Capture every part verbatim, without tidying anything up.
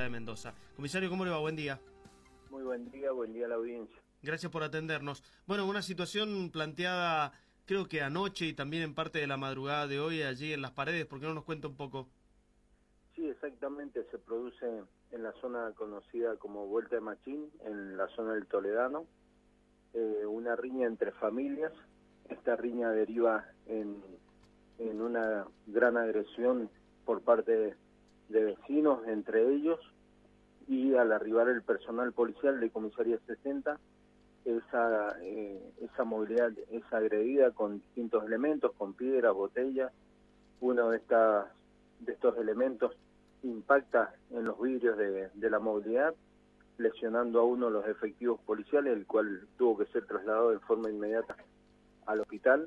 ciudad de Mendoza. Comisario, ¿cómo le va? Buen día. Muy buen día, buen día a la audiencia. Gracias por atendernos. Bueno, una situación planteada creo que anoche y también en parte de la madrugada de hoy allí en Las Paredes. ¿Por qué no nos cuenta un poco? Sí, exactamente, se produce en la zona conocida como Vuelta de Machín, en la zona del Toledano, eh, una riña entre familias. Esta riña deriva en, en una gran agresión por parte de, de vecinos entre ellos, y al arribar el personal policial de Comisaría sesenta, esa, eh, esa movilidad es agredida con distintos elementos, con piedras, botellas. Uno de estas de estos elementos impacta en los vidrios de, de la movilidad, lesionando a uno de los efectivos policiales, el cual tuvo que ser trasladado de forma inmediata al hospital.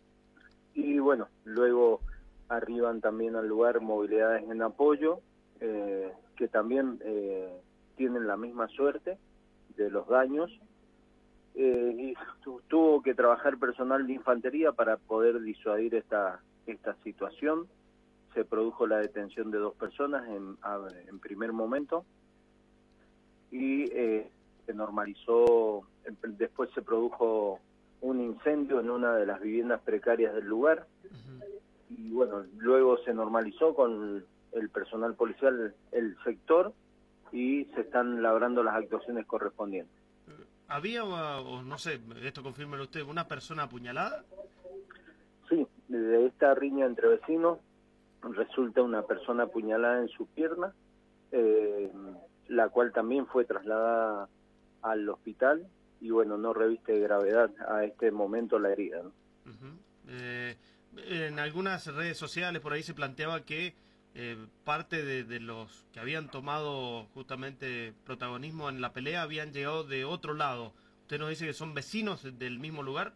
Y bueno, luego arriban también al lugar movilidades en apoyo, eh, que también eh, tienen la misma suerte de los daños, eh, y tu, tuvo que trabajar personal de infantería para poder disuadir esta, esta situación. Se produjo la detención de dos personas en, en primer momento, y eh, se normalizó. Después se produjo un incendio en una de las viviendas precarias del lugar. Uh-huh. Y bueno, luego se normalizó con el personal policial el sector y se están labrando las actuaciones correspondientes. ¿Había, o no sé, esto confírmelo usted, una persona apuñalada? Sí, de esta riña entre vecinos resulta una persona apuñalada en su pierna, eh, la cual también fue trasladada al hospital y bueno, no reviste de gravedad a este momento la herida, ¿no? Uh-huh. eh, en algunas redes sociales por ahí se planteaba que eh, parte de, de los que habían tomado justamente protagonismo en la pelea habían llegado de otro lado. ¿Usted nos dice que son vecinos del mismo lugar?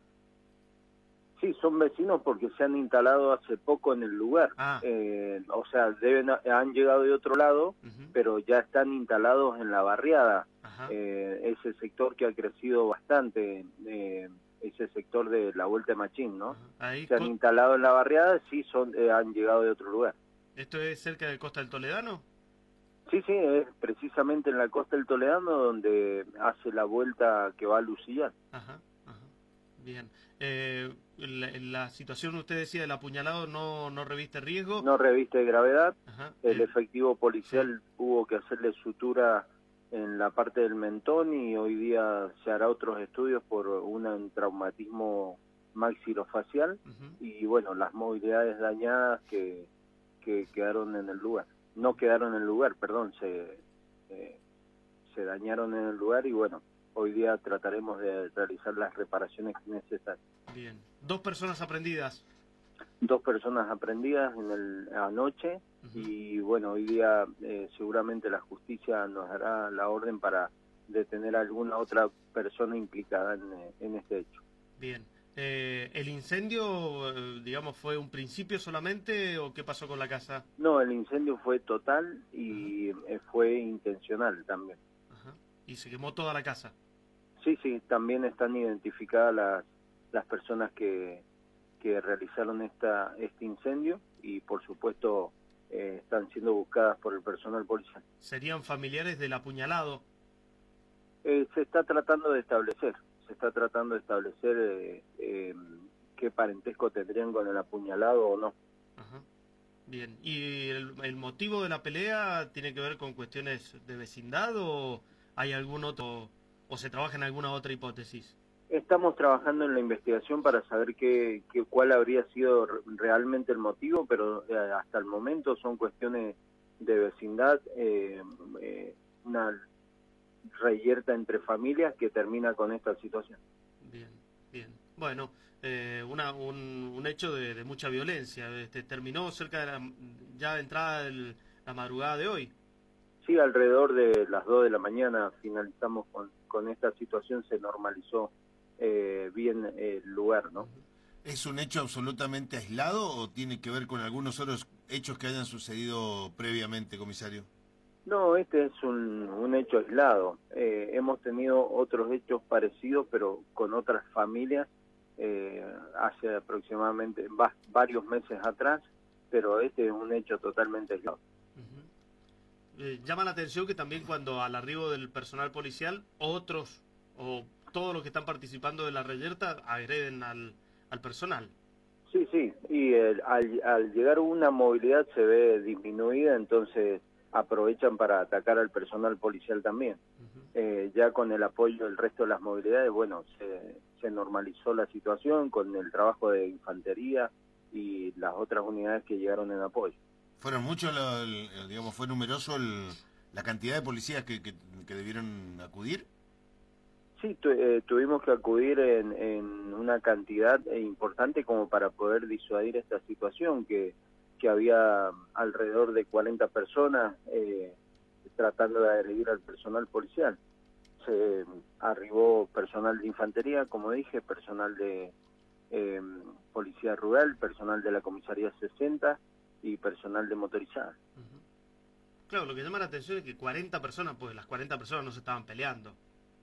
Sí, son vecinos porque se han instalado hace poco en el lugar. Ah. Eh, o sea, deben han llegado de otro lado, uh-huh. pero ya están instalados en la barriada. Eh, ese sector que ha crecido bastante, eh, ese sector de la Vuelta de Machín, ¿no? Ahí se han con... instalado en la barriada, sí, son eh, han llegado de otro lugar. ¿Esto es cerca de Costa del Toledano? Sí, sí, es precisamente en la Costa del Toledano donde hace la vuelta que va a Lucillán. Ajá. Bien. Eh, la, la situación, usted decía, del apuñalado no, no reviste riesgo. No reviste gravedad. Ajá. El eh, efectivo policial sí. tuvo que hacerle sutura en la parte del mentón y hoy día se hará otros estudios por un traumatismo maxilofacial. Uh-huh. Y bueno, las movilidades dañadas que, que quedaron en el lugar. No quedaron en el lugar, perdón, se, eh, se dañaron en el lugar y bueno, hoy día trataremos de realizar las reparaciones necesarias. Bien. ¿Dos personas aprendidas? Dos personas aprendidas en el, anoche, uh-huh. y bueno, hoy día eh, seguramente la justicia nos dará la orden para detener a alguna otra persona implicada en, en este hecho. Bien. Eh, ¿El incendio, eh, digamos, fue un principio solamente o qué pasó con la casa? No, el incendio fue total y uh-huh. eh, fue intencional también. Uh-huh. ¿Y se quemó toda la casa? Sí, sí, también están identificadas las, las personas que, que realizaron esta este incendio y por supuesto eh, están siendo buscadas por el personal policial. ¿Serían familiares del apuñalado? Eh, se está tratando de establecer, se está tratando de establecer eh, eh, qué parentesco tendrían con el apuñalado o no. Ajá. Bien, ¿y el, el motivo de la pelea tiene que ver con cuestiones de vecindad o hay algún otro, o se trabaja en alguna otra hipótesis? Estamos trabajando en la investigación para saber qué, qué cuál habría sido realmente el motivo, pero eh, hasta el momento son cuestiones de vecindad, eh, eh, una reyerta entre familias que termina con esta situación. Bien, bien. Bueno, eh, una, un, un hecho de, de mucha violencia. Este, terminó cerca de la, ya de entrada de la madrugada de hoy. Sí, alrededor de las dos de la mañana finalizamos con, con esta situación, se normalizó eh, bien el lugar, ¿no? ¿Es un hecho absolutamente aislado o tiene que ver con algunos otros hechos que hayan sucedido previamente, comisario? No, este es un, un hecho aislado. Eh, hemos tenido otros hechos parecidos, pero con otras familias, eh, hace aproximadamente va, varios meses atrás, pero este es un hecho totalmente aislado. Uh-huh. eh, llama la atención que también cuando al arribo del personal policial, otros o todos los que están participando de la reyerta agreden al, al personal. Sí, sí, y el, al, al llegar una movilidad se ve disminuida, entonces aprovechan para atacar al personal policial también. Uh-huh. eh, ya con el apoyo del resto de las movilidades, bueno, se, se normalizó la situación con el trabajo de infantería y las otras unidades que llegaron en apoyo. ¿Fueron muchos, lo, el, digamos, fue numeroso el, la cantidad de policías que, que, que debieron acudir? Sí, tu, eh, tuvimos que acudir en, en una cantidad importante como para poder disuadir esta situación, que, que había alrededor de cuarenta personas eh, tratando de agredir al personal policial. Se arribó personal de infantería, como dije, personal de eh, policía rural, personal de la comisaría sesenta y personal de motorizada. Uh-huh. Claro, lo que llama la atención es que cuarenta personas, pues las cuarenta personas no se estaban peleando.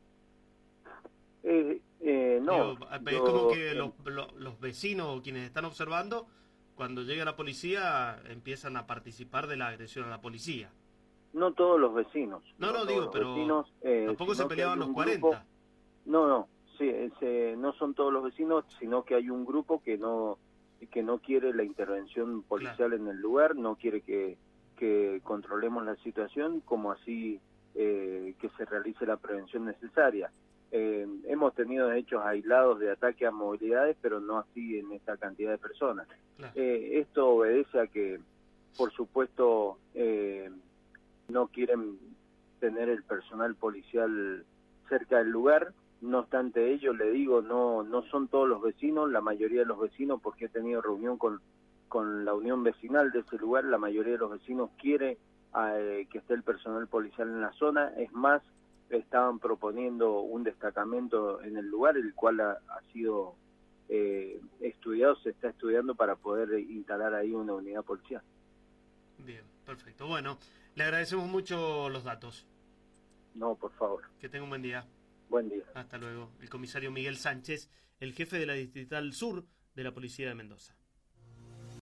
Eh, eh, no. Digo, es yo, como que eh, los, los, los vecinos o quienes están observando, cuando llega la policía, empiezan a participar de la agresión a la policía. No todos los vecinos. No, no, no digo, pero vecinos, eh, tampoco se peleaban los cuarenta. Grupo, no, no, sí, ese, no son todos los vecinos, sino que hay un grupo que no que no quiere la intervención policial claro. en el lugar, no quiere que, que controlemos la situación, como así eh, que se realice la prevención necesaria. Eh, hemos tenido hechos aislados de ataque a movilidades, pero no así en esta cantidad de personas. Claro. Eh, esto obedece a que, por supuesto, eh, no quieren tener el personal policial cerca del lugar. No obstante ello, le digo, no no son todos los vecinos, la mayoría de los vecinos, porque he tenido reunión con, con la unión vecinal de ese lugar, la mayoría de los vecinos quiere eh, que esté el personal policial en la zona. Es más, estaban proponiendo un destacamento en el lugar, el cual ha, ha sido eh, estudiado, se está estudiando para poder instalar ahí una unidad policial. Bien, perfecto. Bueno, le agradecemos mucho los datos. No, por favor. Que tenga un buen día. Buen día. Hasta luego. El comisario Miguel Sánchez, el jefe de la Distrital Sur de la Policía de Mendoza.